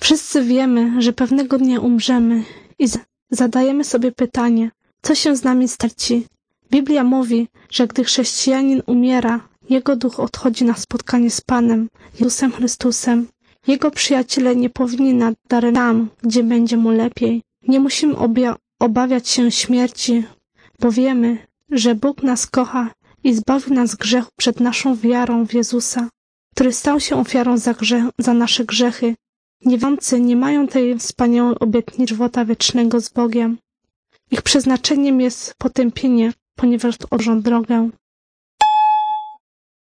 Wszyscy wiemy, że pewnego dnia umrzemy i zadajemy sobie pytanie, co się z nami starci. Biblia mówi, że gdy chrześcijanin umiera, jego duch odchodzi na spotkanie z Panem, Jezusem Chrystusem. Jego przyjaciele nie powinni nadaremnie tam, gdzie będzie mu lepiej. Nie musimy obawiać się śmierci, bo wiemy, że Bóg nas kocha i zbawił nas z grzechu przed naszą wiarą w Jezusa, który stał się ofiarą za nasze grzechy. Niewierzący nie mają tej wspaniałej obietnicy żywota wiecznego z Bogiem. Ich przeznaczeniem jest potępienie, ponieważ odrzucą drogę.